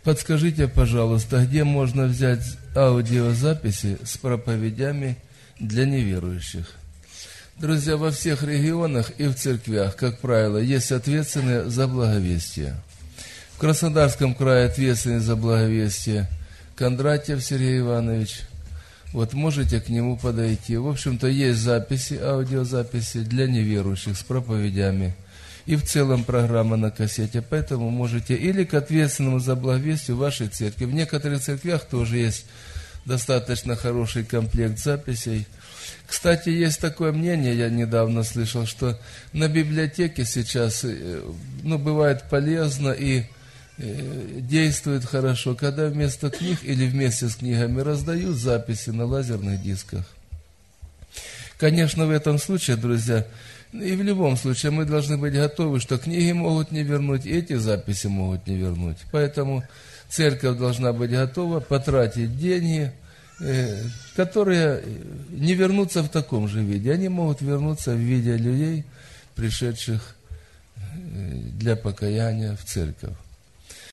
Подскажите, пожалуйста, где можно взять аудиозаписи с проповедями для неверующих? Друзья, во всех регионах и в церквях, как правило, есть ответственные за благовестие. В Краснодарском крае ответственный за благовестие Кондратьев Сергей Иванович. Вот можете к нему подойти. В общем-то, есть записи, аудиозаписи для неверующих с проповедями. И в целом программа на кассете. Поэтому можете или к ответственному за благовестие вашей церкви. В некоторых церквях тоже есть достаточно хороший комплект записей. Кстати, есть такое мнение, я недавно слышал, что на библиотеке сейчас, бывает полезно и действует хорошо, когда вместо книг или вместе с книгами раздают записи на лазерных дисках. Конечно, в этом случае, друзья, и в любом случае мы должны быть готовы, что книги могут не вернуть, и эти записи могут не вернуть. Поэтому церковь должна быть готова потратить деньги, которые не вернутся в таком же виде. Они могут вернуться в виде людей, пришедших для покаяния в церковь.